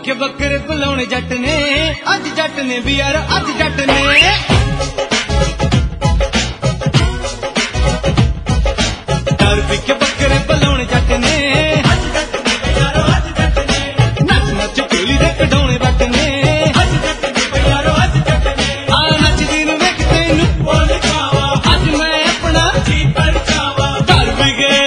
के बकरे बुलाने जट ने, अज जट ने भी यार अज जट ने।